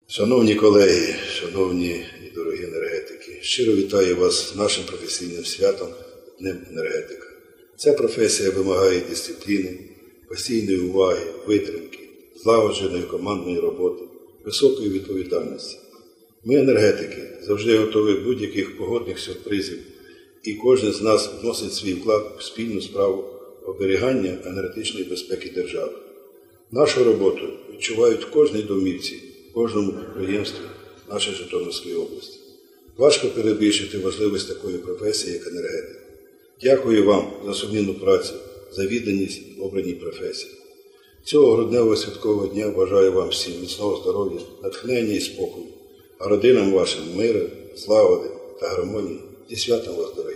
Шановні колеги, шановні і дорогі енергетики, щиро вітаю вас з нашим професійним святом Днем енергетика. Ця професія вимагає дисципліни, постійної уваги, витримки, злагодженої командної роботи, високої відповідальності. Ми, енергетики, завжди готові будь-яких погодних сюрпризів, і кожен з нас вносить свій вклад в спільну справу оберігання енергетичної безпеки держави. Нашу роботу відчувають в кожній домівці, в кожному підприємстві нашої Житомирської області. Важко перебільшити важливість такої професії, як енергетик. Дякую вам за сумлінну працю, за відданість обраній професії. Цього грудневого святкового дня бажаю вам всім міцного здоров'я, натхнення і спокою, а родинам вашим миру, слави та гармонії. Зі святом вас, дорогі!